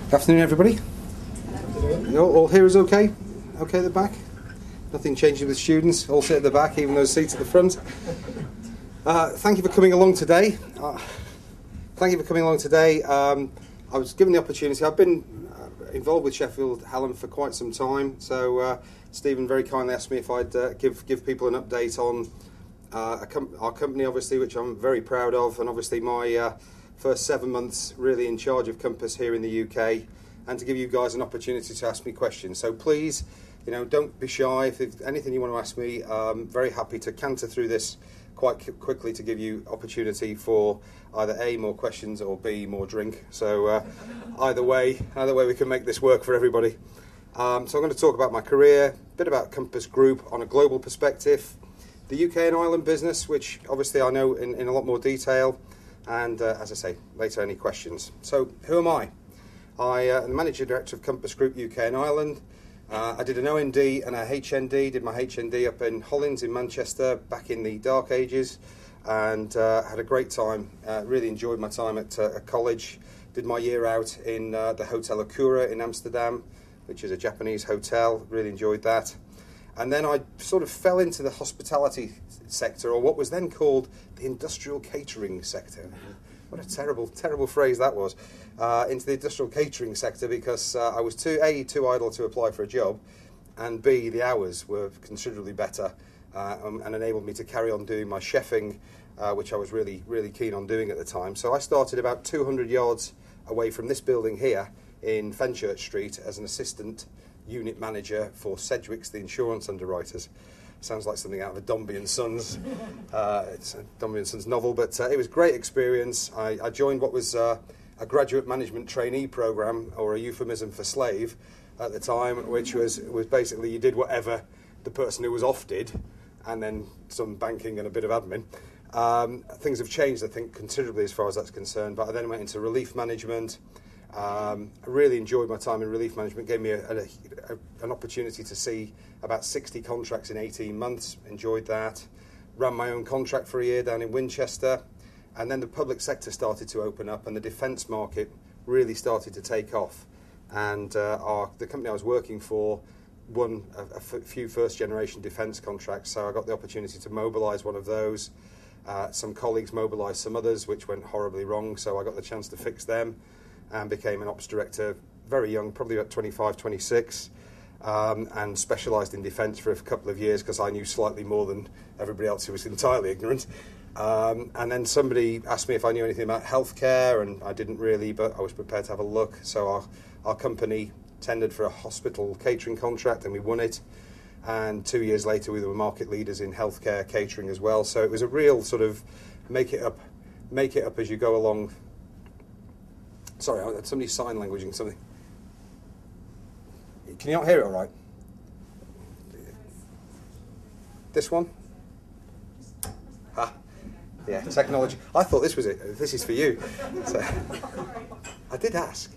Good afternoon, everybody. All here is okay? Okay at the back? Nothing changing with students? All sit at the back, even those seats at the front? Thank you for coming along today. I was given the opportunity. I've been involved with Sheffield Hallam for quite some time, so Stephen very kindly asked me if I'd give people an update on our company, obviously, which I'm very proud of, and obviously my first 7 months really in charge of Compass here in the UK, and to give you guys an opportunity to ask me questions. So please, don't be shy. If there's anything you want to ask me, I'm very happy to canter through this quite quickly to give you opportunity for either A, more questions, or B, more drink. So either way we can make this work for everybody. So I'm going to talk about my career, a bit about Compass Group on a global perspective, the UK and Ireland business, which obviously I know in a lot more detail, and as I say, later any questions. So who am I? I am the Managing Director of Compass Group UK and Ireland. I did an OND and a HND, did my HND up in Hollins in Manchester back in the dark ages, and had a great time, really enjoyed my time at college. Did my year out in the Hotel Okura in Amsterdam, which is a Japanese hotel, really enjoyed that. And then I sort of fell into the hospitality sector, or what was then called the industrial catering sector. What a terrible, terrible phrase that was. Into the industrial catering sector because I was too idle to apply for a job, and B, the hours were considerably better and enabled me to carry on doing my chefing, which I was really, really keen on doing at the time. So I started about 200 yards away from this building here in Fenchurch Street as an assistant unit manager for Sedgwick's, the insurance underwriters. Sounds like something out of a Dombey and Sons. It's a Dombey and Sons novel, but it was a great experience. I joined what was a graduate management trainee program, or a euphemism for slave at the time, which was basically you did whatever the person who was off did, and then some banking and a bit of admin. Things have changed, I think, considerably as far as that's concerned, but I then went into relief management. I really enjoyed my time in relief management. Gave me an opportunity to see about 60 contracts in 18 months. Enjoyed that. Ran my own contract for a year down in Winchester. And then the public sector started to open up and the defence market really started to take off. And the company I was working for won a few first-generation defence contracts, so I got the opportunity to mobilise one of those. Some colleagues mobilised some others, which went horribly wrong, so I got the chance to fix them. And became an ops director very young, probably about 25, 26, and specialised in defence for a couple of years because I knew slightly more than everybody else who was entirely ignorant. And then somebody asked me if I knew anything about healthcare, and I didn't really, but I was prepared to have a look. So our company tendered for a hospital catering contract and we won it. And 2 years later we were market leaders in healthcare catering as well. So it was a real sort of make it up as you go along. Sorry, I had somebody sign languaging something. Can you not hear it all right? This one? Yeah, technology. I thought this was it. This is for you. So, I did ask.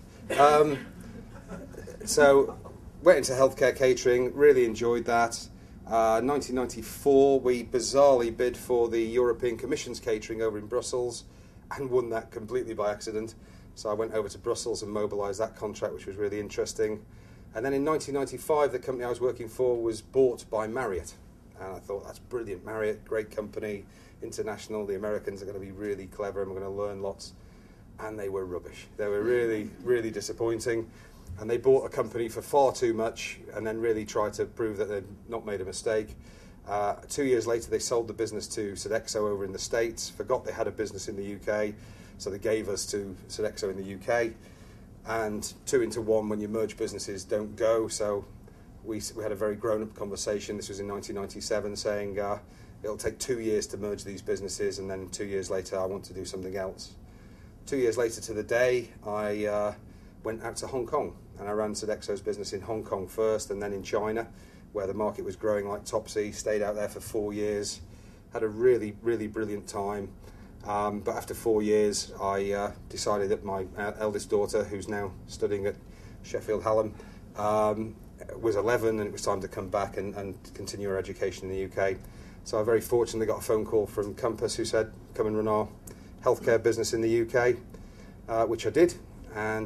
So, went into healthcare catering, really enjoyed that. 1994, we bizarrely bid for the European Commission's catering over in Brussels and won that completely by accident. So I went over to Brussels and mobilised that contract, which was really interesting. And then in 1995, the company I was working for was bought by Marriott. And I thought, that's brilliant. Marriott, great company, international. The Americans are going to be really clever and we're going to learn lots. And they were rubbish. They were really, really disappointing. And they bought a company for far too much and then really tried to prove that they'd not made a mistake. 2 years later, they sold the business to Sodexo over in the States, forgot they had a business in the UK. So they gave us to Sodexo in the UK, and 2 into 1 when you merge businesses don't go. So we had a very grown-up conversation. This was in 1997, saying it'll take 2 years to merge these businesses, and then 2 years later I want to do something else. 2 years later to the day, I went out to Hong Kong, and I ran Sodexo's business in Hong Kong first, and then in China, where the market was growing like Topsy. Stayed out there for 4 years, had a really, really brilliant time. But after 4 years, I decided that my eldest daughter, who's now studying at Sheffield Hallam, was 11 and it was time to come back and continue her education in the UK. So I very fortunately got a phone call from Compass who said, come and run our healthcare business in the UK, which I did, and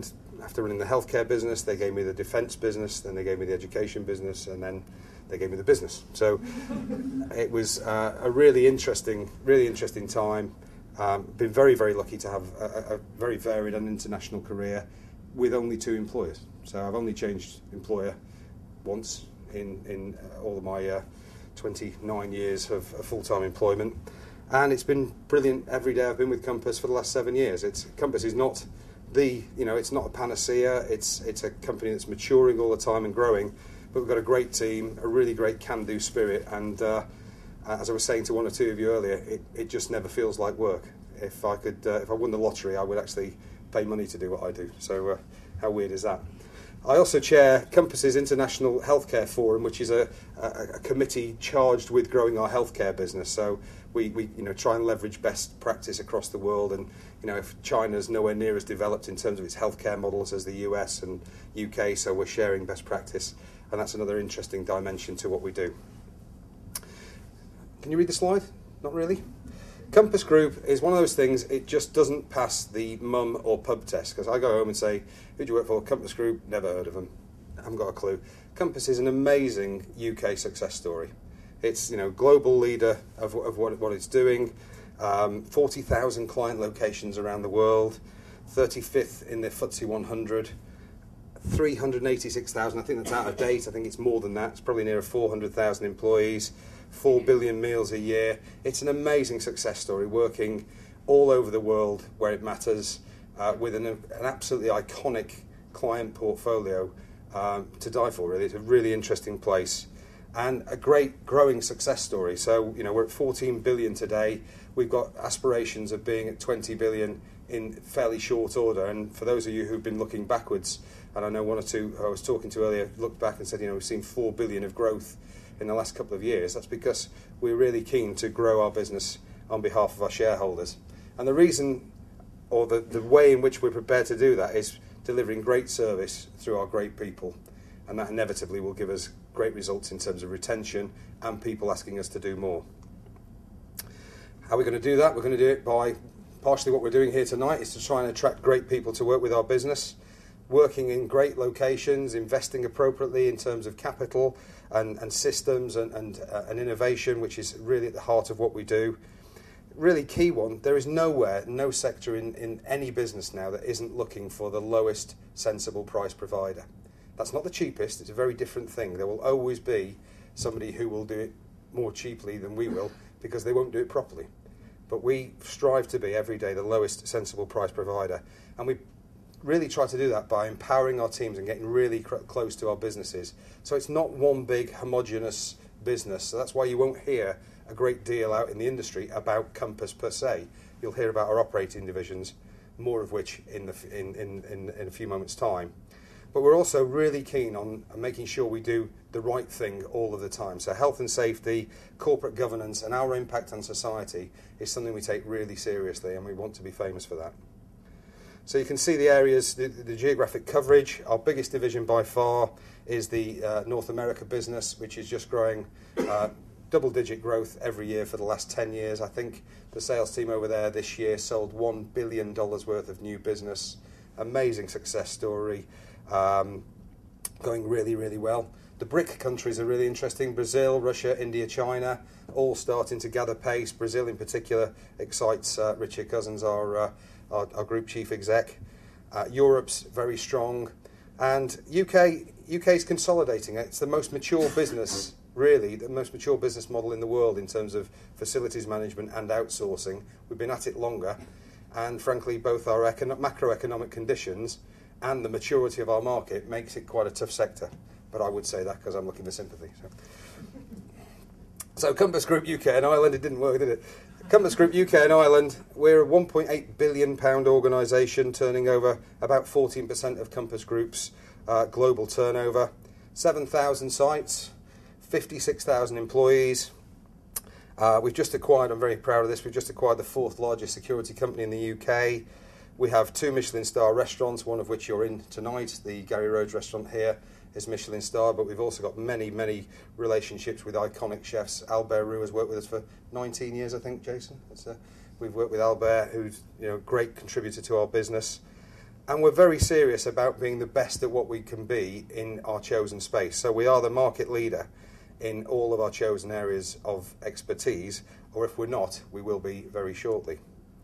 after running the healthcare business, they gave me the defence business, then they gave me the education business, and then they gave me the business. So it was a really interesting time. Been very, very lucky to have a very varied and international career with only 2 employers. So I've only changed employer once in all of my 29 years of full-time employment. And it's been brilliant every day I've been with Compass for the last 7 years. Compass is not it's not a panacea. It's a company that's maturing all the time and growing. But we've got a great team, a really great can-do spirit, and as I was saying to one or two of you earlier, it just never feels like work. If I won the lottery, I would actually pay money to do what I do. So how weird is that? I also chair Compass's International Healthcare Forum, which is a committee charged with growing our healthcare business. So we try and leverage best practice across the world. And if China's nowhere near as developed in terms of its healthcare models as the US and UK, so we're sharing best practice, and that's another interesting dimension to what we do. Can you read the slide? Not really. Compass Group is one of those things, it just doesn't pass the mum or pub test, because I go home and say, who do you work for? Compass Group, never heard of them, haven't got a clue. Compass is an amazing UK success story. It's global leader of what it's doing, 40,000 client locations around the world, 35th in the FTSE 100, 386,000, I think that's out of date, I think it's more than that, it's probably near 400,000 employees, 4 billion meals a year. It's an amazing success story, working all over the world where it matters, with an absolutely iconic client portfolio to die for, really. It's a really interesting place and a great growing success story. So, we're at 14 billion today. We've got aspirations of being at 20 billion in fairly short order. And for those of you who've been looking backwards, and I know one or two who I was talking to earlier looked back and said, we've seen 4 billion of growth in the last couple of years. That's because we're really keen to grow our business on behalf of our shareholders. And the reason, or the way in which we're prepared to do that, is delivering great service through our great people. And that inevitably will give us great results in terms of retention and people asking us to do more. How are we going to do that? We're going to do it by, partially what we're doing here tonight is to try and attract great people to work with our business, working in great locations, investing appropriately in terms of capital and systems and innovation, which is really at the heart of what we do. Really key one, there is no sector in any business now that isn't looking for the lowest sensible price provider. That's not the cheapest, it's a very different thing. There will always be somebody who will do it more cheaply than we will because they won't do it properly. But we strive to be every day the lowest sensible price provider, and we really try to do that by empowering our teams and getting really close to our businesses. So it's not one big homogenous business. So that's why you won't hear a great deal out in the industry about Compass per se. You'll hear about our operating divisions, more of which in a few moments' time. But we're also really keen on making sure we do the right thing all of the time. So health and safety, corporate governance, and our impact on society is something we take really seriously, and we want to be famous for that. So you can see the areas, the geographic coverage. Our biggest division by far is the North America business, which is just growing double-digit growth every year for the last 10 years. I think the sales team over there this year sold $1 billion worth of new business. Amazing success story, going really, really well. The BRIC countries are really interesting. Brazil, Russia, India, China, all starting to gather pace. Brazil in particular excites Richard Cousins, our group chief exec. Europe's very strong, and UK's consolidating. It's the most mature business, really, the most mature business model in the world in terms of facilities management and outsourcing. We've been at it longer, and frankly, both our macroeconomic conditions and the maturity of our market makes it quite a tough sector. But I would say that because I'm looking for sympathy. So Compass Group UK and Ireland, it didn't work, did it? Compass Group UK and Ireland, we're a £1.8 billion organisation, turning over about 14% of Compass Group's global turnover. 7,000 sites, 56,000 employees. We've just acquired, I'm very proud of this, we've just acquired the 4th largest security company in the UK. We have 2 Michelin star restaurants, one of which you're in tonight. The Gary Rhodes restaurant here is Michelin star, but we've also got many, many relationships with iconic chefs. Albert Roux has worked with us for 19 years, I think, Jason. We've worked with Albert, who's a great contributor to our business. And we're very serious about being the best at what we can be in our chosen space. So we are the market leader in all of our chosen areas of expertise, or if we're not, we will be very shortly.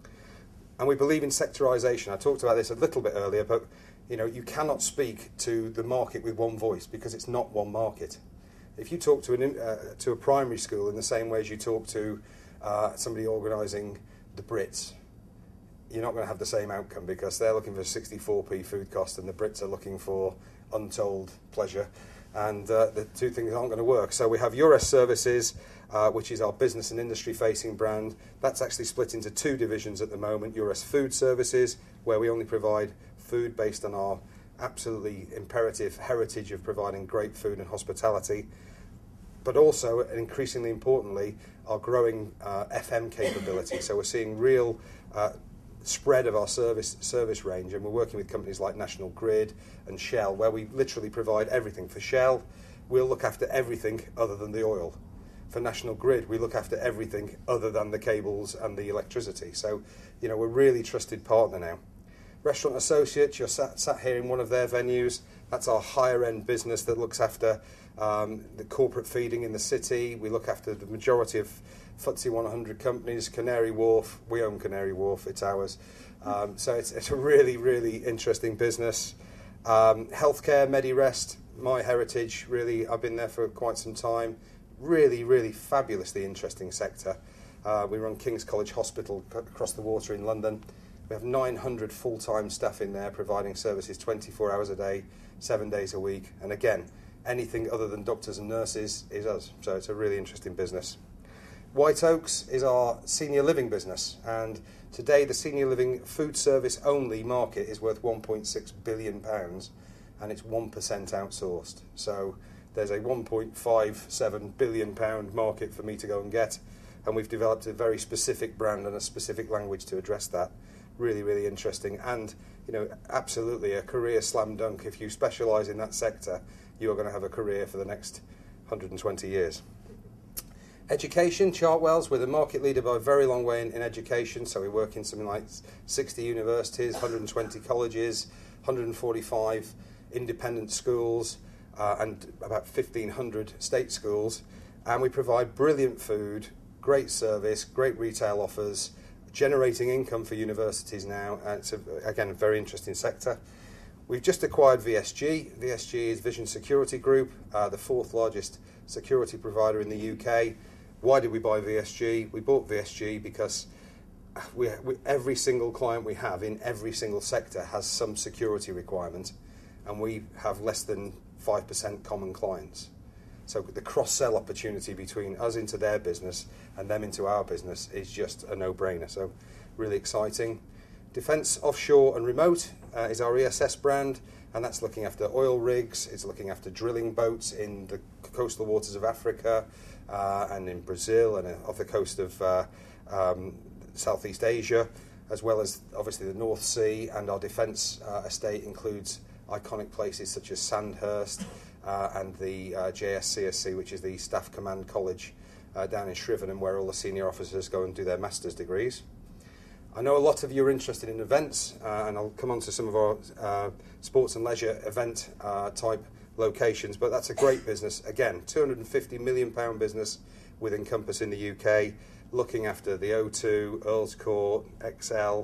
And we believe in sectorisation. I talked about this a little bit earlier, but you cannot speak to the market with one voice because it's not one market. If you talk to a primary school in the same way as you talk to somebody organising the Brits, you're not going to have the same outcome because they're looking for 64p food cost and the Brits are looking for untold pleasure, and the two things aren't going to work. So we have Eures Services, which is our business and industry facing brand. That's actually split into two divisions at the moment. Eures Food Services, where we only provide food based on our absolutely imperative heritage of providing great food and hospitality, but also, and increasingly importantly, our growing FM capability. So we're seeing real spread of our service range, and we're working with companies like National Grid and Shell, where we literally provide everything. For Shell, we'll look after everything other than the oil. For National Grid, we look after everything other than the cables and the electricity. So, we're a really trusted partner now. Restaurant Associates, you're sat here in one of their venues. That's our higher end business that looks after the corporate feeding in the city. We look after the majority of FTSE 100 companies. Canary Wharf, we own Canary Wharf, it's ours. So it's a really, really interesting business. Healthcare, Medirest, my heritage, really, I've been there for quite some time. Really, really fabulously interesting sector. We run King's College Hospital across the water in London. We have 900 full-time staff in there providing services 24 hours a day, 7 days a week. And again, anything other than doctors and nurses is us. So it's a really interesting business. White Oaks is our senior living business, and today the senior living food service only market is worth £1.6 billion, and it's 1% outsourced. So there's a £1.57 billion market for me to go and get, and we've developed a very specific brand and a specific language to address that. Really, really interesting, and absolutely a career slam dunk. If you specialise in that sector, you are going to have a career for the next 120 years. Education, Chartwells, we're the market leader by a very long way in education, so we work in something like 60 universities, 120 colleges, 145 independent schools, and about 1,500 state schools, and we provide brilliant food, great service, great retail offers, generating income for universities now, and it's, again, a very interesting sector. We've just acquired VSG. VSG is Vision Security Group, the fourth largest security provider in the UK. Why did we buy VSG? We bought VSG because every single client we have in every single sector has some security requirement, and we have less than 5% common clients. So the cross-sell opportunity between us into their business and them into our business is just a no-brainer. So really exciting. Defence, Offshore and Remote is our ESS brand, and that's looking after oil rigs, it's looking after drilling boats in the coastal waters of Africa and in Brazil and off the coast of Southeast Asia, as well as obviously the North Sea, and our defence estate includes iconic places such as Sandhurst and the JSCSC, which is the Staff Command College down in Shrivenham, where all the senior officers go and do their master's degrees. I know a lot of you are interested in events, and I'll come on to some of our sports and leisure event type locations, but that's a great business. Again, £250 million business with Encompass in the UK, looking after the O2, Earls Court, ExCeL,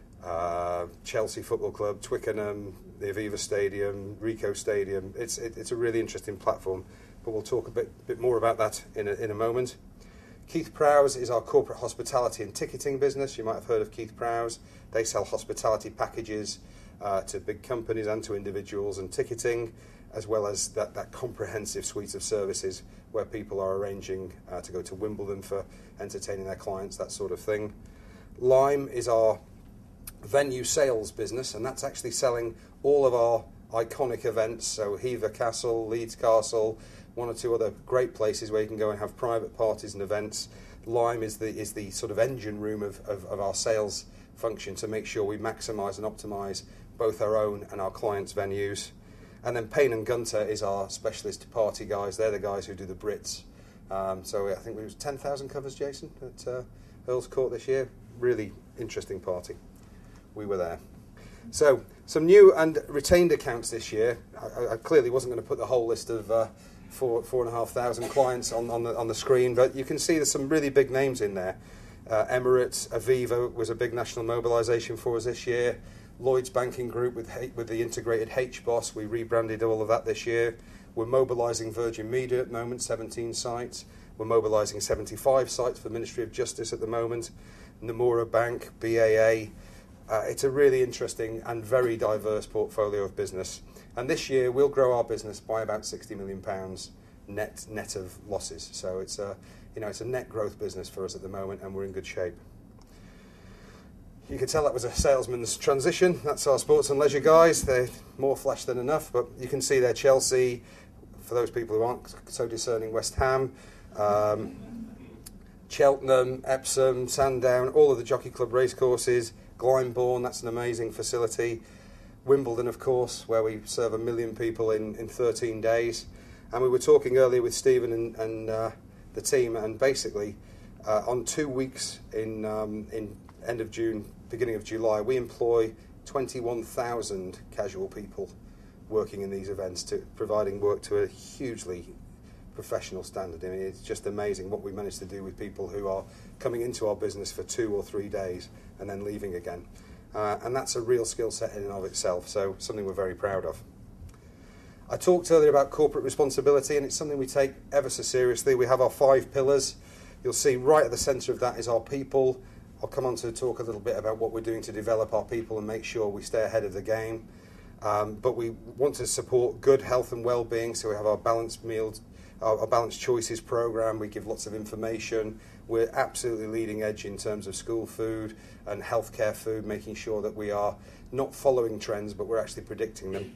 Chelsea Football Club, Twickenham, the Aviva Stadium, Ricoh Stadium. It's a really interesting platform, but we'll talk a bit more about that in a moment. Keith Prowse is our corporate hospitality and ticketing business. You might have heard of Keith Prowse. They sell hospitality packages to big companies and to individuals, and ticketing, as well as that comprehensive suite of services where people are arranging to go to Wimbledon for entertaining their clients, that sort of thing. Lime is our venue sales business, and that's actually selling all of our iconic events, so Hever Castle, Leeds Castle, one or two other great places where you can go and have private parties and events. Lime is the sort of engine room of our sales function to make sure we maximise and optimise both our own and our clients' venues. And then Payne and Gunter is our specialist party guys. They're the guys who do the Brits. So I think it was 10,000 covers, Jason, at Earls Court this year. Really interesting party. We were there. So, some new and retained accounts this year. I clearly wasn't going to put the whole list of 4,500 clients on the screen, but you can see there's some really big names in there. Emirates, Aviva was a big national mobilisation for us this year. Lloyds Banking Group with the integrated HBOS, we rebranded all of that this year. We're mobilising Virgin Media at the moment, 17 sites. We're mobilising 75 sites for the Ministry of Justice at the moment. Nomura Bank, BAA. It's a really interesting and very diverse portfolio of business. And this year we'll grow our business by about £60 million net of losses. So it's a net growth business for us at the moment, and we're in good shape. You can tell that was a salesman's transition. That's our sports and leisure guys. They're more flash than enough, but you can see there Chelsea, for those people who aren't so discerning, West Ham, Cheltenham, Epsom, Sandown, all of the Jockey Club racecourses, Glyndebourne, that's an amazing facility, Wimbledon, of course, where we serve 1 million people in 13 days. And we were talking earlier with Stephen and the team, and basically on 2 weeks in end of June, beginning of July, we employ 21,000 casual people working in these events, providing work to a hugely professional standard. I mean, it's just amazing what we managed to do with people who are coming into our business for 2 or 3 days and then leaving again. And that's a real skill set in and of itself, so something we're very proud of. I talked earlier about corporate responsibility, and it's something we take ever so seriously. We have our 5 pillars. You'll see right at the centre of that is our people. I'll come on to talk a little bit about what we're doing to develop our people and make sure we stay ahead of the game. But we want to support good health and well-being, so we have our balanced meals, our balanced choices program. We give lots of information. We're absolutely leading edge in terms of school food and healthcare food, making sure that we are not following trends, but we're actually predicting them.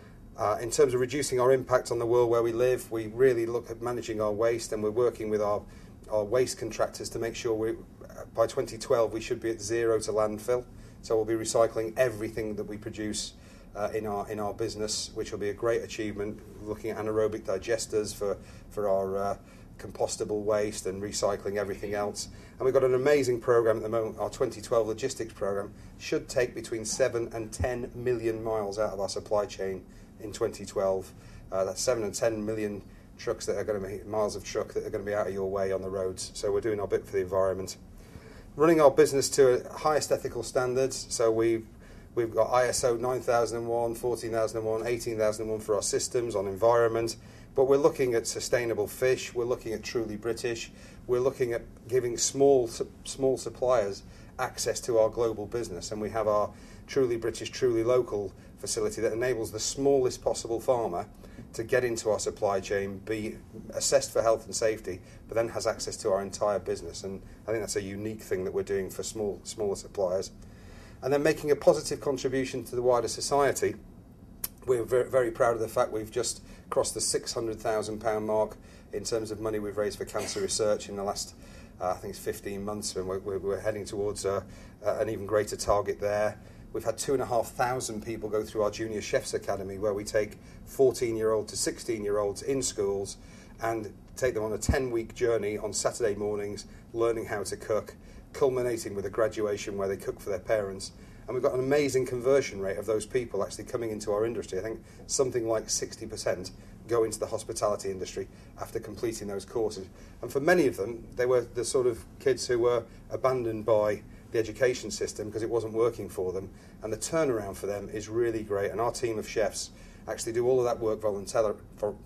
In terms of reducing our impact on the world where we live, we really look at managing our waste, and we're working with our waste contractors to make sure by 2012 we should be at zero to landfill. So we'll be recycling everything that we produce in our business, which will be a great achievement. Looking at anaerobic digesters for our compostable waste and recycling everything else. And we've got an amazing program at the moment. Our 2012 logistics program should take between 7 and 10 million miles out of our supply chain in 2012. That's 7 and 10 million trucks that are going to be miles of truck that are going to be out of your way on the roads. So we're doing our bit for the environment. Running our business to highest ethical standards. So we've got ISO 9001, 14001, 18001 for our systems on environment. But we're looking at sustainable fish. We're looking at Truly British. We're looking at giving small suppliers access to our global business. And we have our Truly British, Truly Local facility that enables the smallest possible farmer to get into our supply chain, be assessed for health and safety, but then has access to our entire business. And I think that's a unique thing that we're doing for smaller suppliers. And then making a positive contribution to the wider society. We're very, very proud of the fact we've just crossed the £600,000 mark in terms of money we've raised for cancer research in the last, I think it's 15 months, and we're heading towards an even greater target there. We've had 2,500 people go through our Junior Chefs Academy, where we take 14-year-old to 16-year-olds in schools and take them on a 10-week journey on Saturday mornings, learning how to cook, culminating with a graduation where they cook for their parents. And we've got an amazing conversion rate of those people actually coming into our industry. I think something like 60% go into the hospitality industry after completing those courses. And for many of them, they were the sort of kids who were abandoned by the education system because it wasn't working for them, and the turnaround for them is really great. And our team of chefs actually do all of that work voluntarily,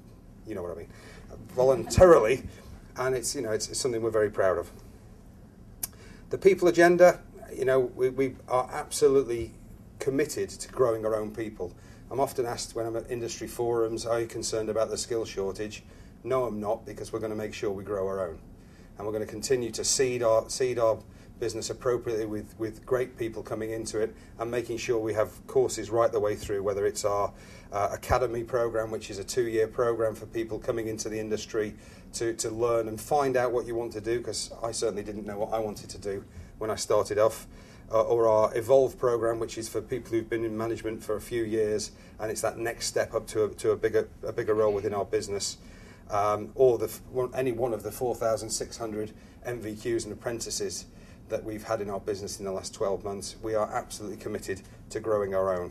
and it's something we're very proud of. The people agenda, we are absolutely committed to growing our own people. I'm often asked when I'm at industry forums, are you concerned about the skill shortage? No, I'm not, because we're going to make sure we grow our own, and we're going to continue to seed our business appropriately with great people coming into it, and making sure we have courses right the way through, whether it's our academy program, which is a 2-year program for people coming into the industry to learn and find out what you want to do, because I certainly didn't know what I wanted to do when I started off, or our Evolve program, which is for people who've been in management for a few years, and it's that next step up to a bigger role within our business, or any one of the 4,600 MVQs and apprentices that we've had in our business in the last 12 months. We are absolutely committed to growing our own.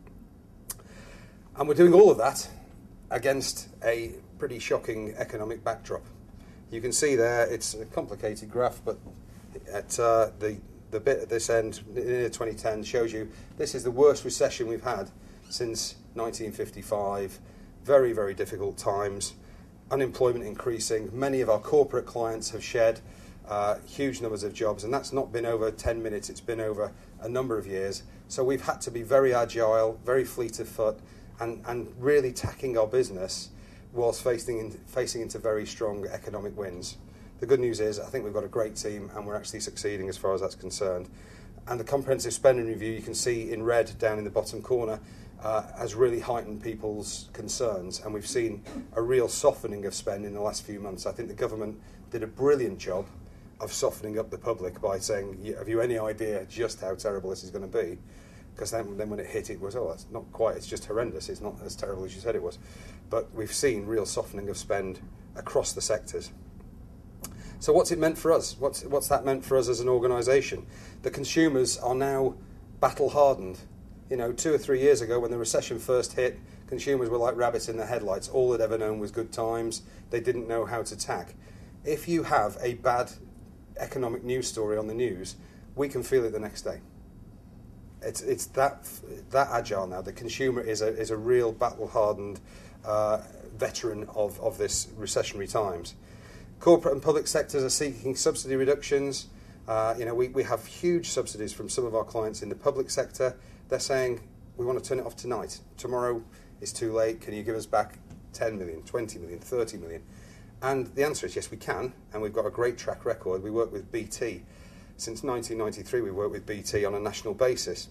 And we're doing all of that against a pretty shocking economic backdrop. You can see there, it's a complicated graph, but at the bit at this end, near 2010, shows you this is the worst recession we've had since 1955. Very, very difficult times. Unemployment increasing. Many of our corporate clients have shed huge numbers of jobs, and that's not been over 10 minutes, it's been over a number of years. So we've had to be very agile, very fleet of foot, and really tacking our business whilst facing into very strong economic winds. The good news is I think we've got a great team and we're actually succeeding as far as that's concerned. And the comprehensive spending review, you can see in red down in the bottom corner, has really heightened people's concerns, and we've seen a real softening of spend in the last few months. I think the government did a brilliant job of softening up the public by saying, have you any idea just how terrible this is going to be? Because then when it hit, it was, oh, it's not quite, it's just horrendous, it's not as terrible as you said it was. But we've seen real softening of spend across the sectors. So what's it meant for us? What's that meant for us as an organisation? The consumers are now battle-hardened. You know, 2 or 3 years ago when the recession first hit, consumers were like rabbits in the headlights. All they'd ever known was good times. They didn't know how to tack. If you have a bad economic news story on the news, we can feel it the next day. It's that agile now. The consumer is a real battle-hardened veteran of this recessionary times. Corporate and public sectors are seeking subsidy reductions. We have huge subsidies from some of our clients in the public sector. They're saying, we want to turn it off tonight. Tomorrow is too late. Can you give us back 10 million, 20 million, 30 million? And the answer is yes, we can. And we've got a great track record. We work with BT. Since 1993, we worked with BT on a national basis.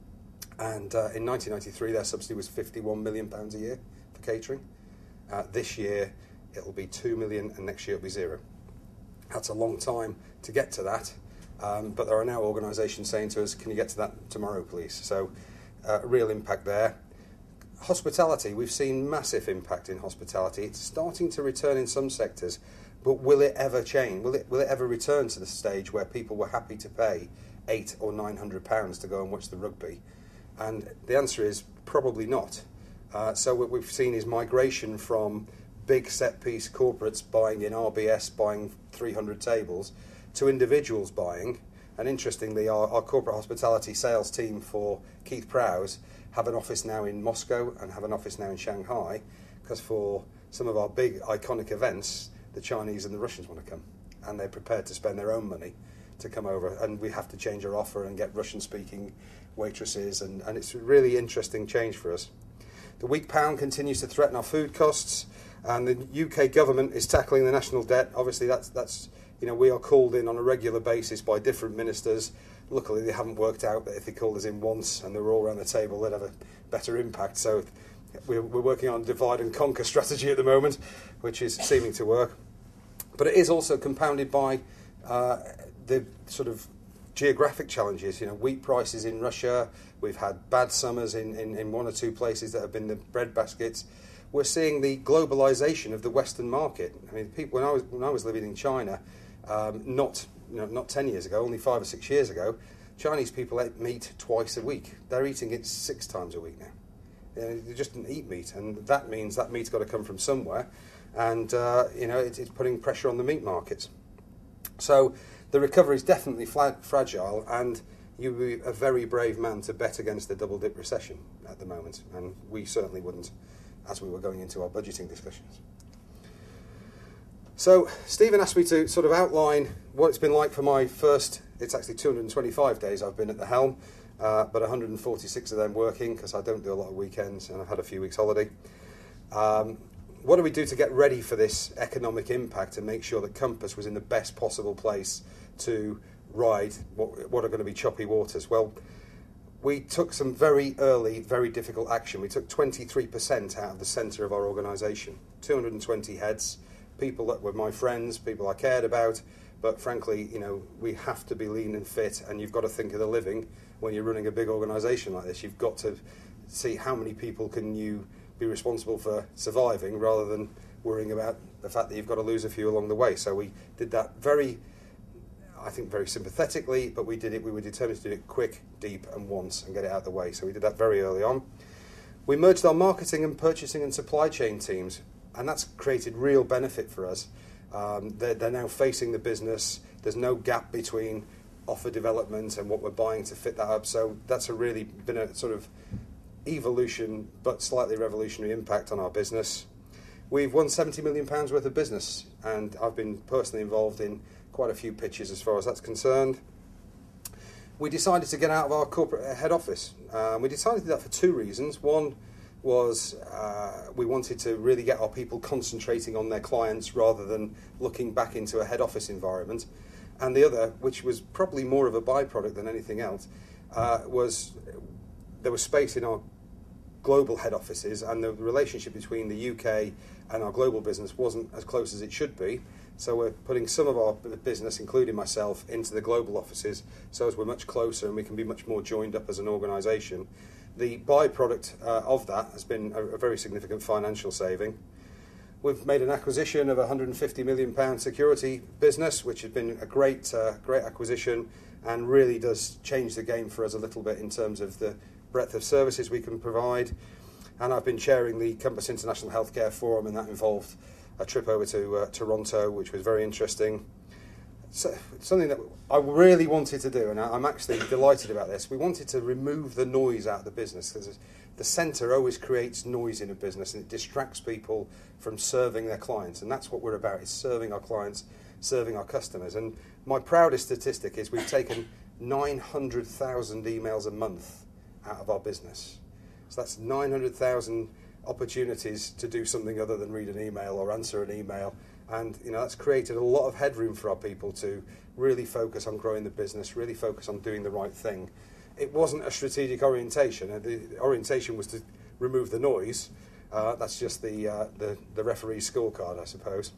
And in 1993, their subsidy was £51 million a year for catering. This year, it'll be 2 million, and next year it'll be 0. That's a long time to get to that. But there are now organisations saying to us, can you get to that tomorrow, please? So real impact there. Hospitality, we've seen massive impact in hospitality. It's starting to return in some sectors, but will it ever change? Will it ever return to the stage where people were happy to pay £800 or £900 to go and watch the rugby? And the answer is probably not. So what we've seen is migration from big set-piece corporates buying in RBS, buying 300 tables, to individuals buying. And interestingly, our corporate hospitality sales team for Keith Prowse have an office now in Moscow and have an office now in Shanghai, because for some of our big iconic events, the Chinese and the Russians want to come, and they're prepared to spend their own money to come over, and we have to change our offer and get Russian-speaking waitresses, and it's a really interesting change for us. The weak pound continues to threaten our food costs, and the UK government is tackling the national debt. Obviously, that's we are called in on a regular basis by different ministers. Luckily, they haven't worked out that if they called us in once and they were all around the table, they'd have a better impact. So we're working on a divide and conquer strategy at the moment, which is seeming to work. But it is also compounded by the sort of geographic challenges. Wheat prices in Russia. We've had bad summers in 1 or 2 places that have been the bread baskets. We're seeing the globalization of the Western market. I mean, people when I was living in China, not 10 years ago, only 5 or 6 years ago, Chinese people ate meat twice a week. They're eating it 6 times a week now. They just didn't eat meat, and that means that meat's got to come from somewhere, and it's putting pressure on the meat markets. So the recovery is definitely fragile, and you'd be a very brave man to bet against the double-dip recession at the moment, and we certainly wouldn't as we were going into our budgeting discussions. So Stephen asked me to sort of outline what it's been like for my first, it's actually 225 days I've been at the helm, but 146 of them working because I don't do a lot of weekends and I've had a few weeks holiday. What do we do to get ready for this economic impact and make sure that Compass was in the best possible place to ride what are going to be choppy waters? Well, we took some very early, very difficult action. We took 23% out of the centre of our organisation, 220 heads, people that were my friends, people I cared about, but frankly, we have to be lean and fit, and you've got to think of the living when you're running a big organisation like this. You've got to see how many people can you be responsible for surviving rather than worrying about the fact that you've got to lose a few along the way. So we did that very, I think very sympathetically, but we were determined to do it quick, deep and once and get it out of the way. So we did that very early on. We merged our marketing and purchasing and supply chain teams, and that's created real benefit for us. They're now facing the business. There's no gap between offer development and what we're buying to fit that up. So that's really been a sort of evolution, but slightly revolutionary impact on our business. We've won £70 million worth of business, and I've been personally involved in quite a few pitches as far as that's concerned. We decided to get out of our corporate head office. We decided to do that for two reasons. One was we wanted to really get our people concentrating on their clients rather than looking back into a head office environment. And the other, which was probably more of a byproduct than anything else, was there was space in our global head offices, and the relationship between the UK and our global business wasn't as close as it should be. So we're putting some of our business, including myself, into the global offices so as we're much closer and we can be much more joined up as an organisation. The byproduct of that has been a very significant financial saving. We've made an acquisition of a £150 million security business, which has been a great acquisition and really does change the game for us a little bit in terms of the breadth of services we can provide. And I've been chairing the Compass International Healthcare Forum, and that involved a trip over to Toronto, which was very interesting. So, something that I really wanted to do, and I'm actually delighted about this, we wanted to remove the noise out of the business, because the centre always creates noise in a business and it distracts people from serving their clients, and that's what we're about, is serving our clients, serving our customers. And my proudest statistic is we've taken 900,000 emails a month out of our business. So that's 900,000 opportunities to do something other than read an email or answer an email. And that's created a lot of headroom for our people to really focus on growing the business, really focus on doing the right thing. It wasn't a strategic orientation. The orientation was to remove the noise. That's just the referee's scorecard, I suppose.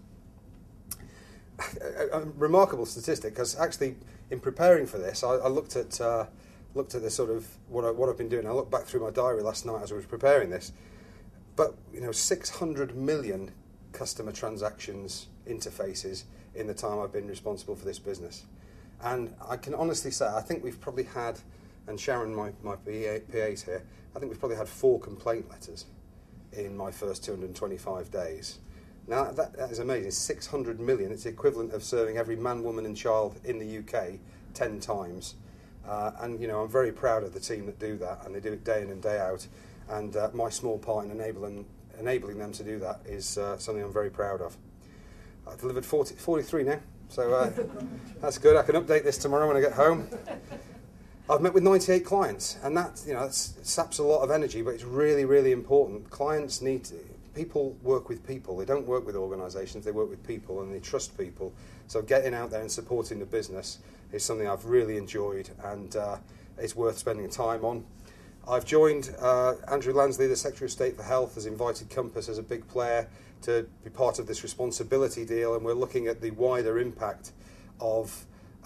A remarkable statistic, because actually in preparing for this, I looked at the sort of what I've been doing. I looked back through my diary last night as I was preparing this. But 600 million customer transactions, interfaces in the time I've been responsible for this business. And I can honestly say, I think we've probably had, and Sharon, my PA's here, I think we've probably had 4 complaint letters in my first 225 days. Now, that is amazing. 600 million, it's the equivalent of serving every man, woman and child in the UK 10 times. And I'm very proud of the team that do that, and they do it day in and day out. And my small part in enabling them to do that is something I'm very proud of. I've delivered 43 now, so that's good. I can update this tomorrow when I get home. I've met with 98 clients, and that saps a lot of energy, but it's really, really important. Clients people work with people. They don't work with organisations. They work with people, and they trust people. So getting out there and supporting the business is something I've really enjoyed, and it's worth spending time on. I've joined Andrew Lansley, the Secretary of State for Health, has invited Compass as a big player to be part of this responsibility deal, and we're looking at the wider impact of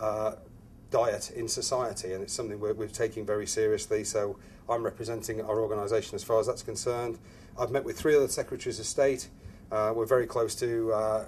diet in society, and it's something we're taking very seriously. So I'm representing our organisation as far as that's concerned. I've met with 3 other Secretaries of State. We're very close to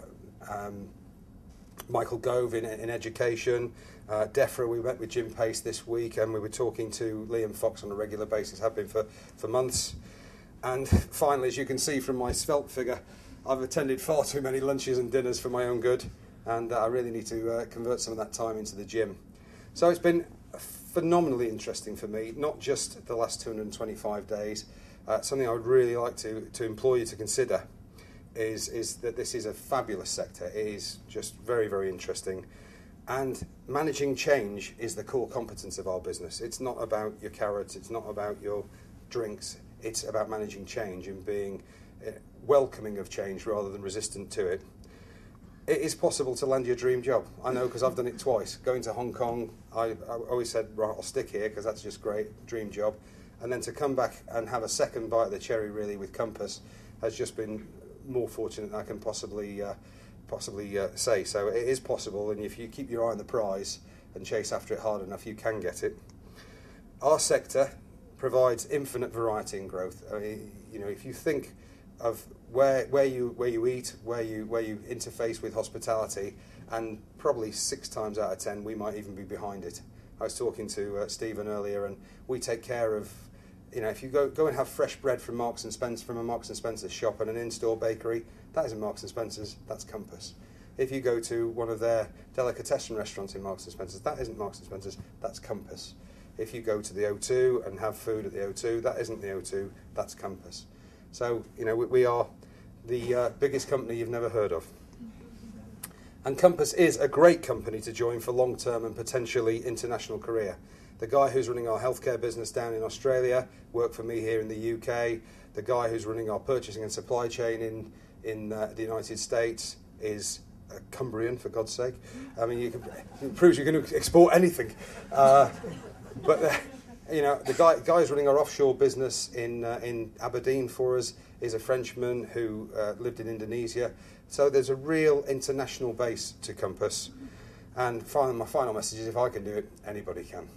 Michael Gove in education. DEFRA, we met with Jim Pace this week, and we were talking to Liam Fox on a regular basis, have been for months. And finally, as you can see from my svelte figure, I've attended far too many lunches and dinners for my own good, and I really need to convert some of that time into the gym. So it's been phenomenally interesting for me, not just the last 225 days. Something I would really like to implore you to consider is that this is a fabulous sector. It is just very, very interesting. And managing change is the core competence of our business. It's not about your carrots, it's not about your drinks, it's about managing change and being welcoming of change rather than resistant to it. It is possible to land your dream job. I know, because I've done it twice. Going to Hong Kong, I always said, right, I'll stick here because that's just great, dream job. And then to come back and have a second bite of the cherry really with Compass has just been more fortunate than I can possibly say. So it is possible, and if you keep your eye on the prize and chase after it hard enough, you can get it. Our sector provides infinite variety and growth. I mean, if you think of where you eat, where you interface with hospitality, and probably 6 times out of 10 we might even be behind it. I was talking to Stephen earlier, and we take care of, if you go and have fresh bread from Marks and Spencer, from a Marks and Spencer's shop and an in-store bakery, that isn't Marks and Spencer's, that's Compass. If you go to one of their delicatessen restaurants in Marks and Spencer's, that isn't Marks and Spencer's, that's Compass. If you go to the O2 and have food at the O2, that isn't the O2, that's Compass. So, we are the biggest company you've never heard of. And Compass is a great company to join for long-term and potentially international career. The guy who's running our healthcare business down in Australia worked for me here in the UK. The guy who's running our purchasing and supply chain in the United States is a Cumbrian, for God's sake. I mean, it proves you can export anything. But the guy who's running our offshore business in Aberdeen for us is a Frenchman who lived in Indonesia. So there's a real international base to Compass. And my final message is, if I can do it, anybody can.